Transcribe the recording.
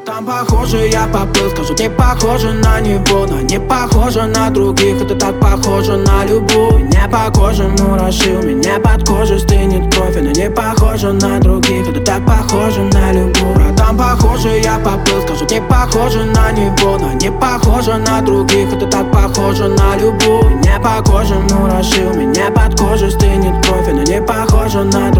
Там похоже, я поплыл, скажу, не похоже на него, но не похоже на других. Это так похоже на любовь. Не по коже мураши, у меня под кожей стынет кровь. Но не похоже на других, это так похоже на любовь. Там похоже, я поплыл, скажу, не похоже на него, но не похоже на других. Это так похоже на любовь. Не по коже мураши, у меня под кожей стынет кровь. Но не похоже на других.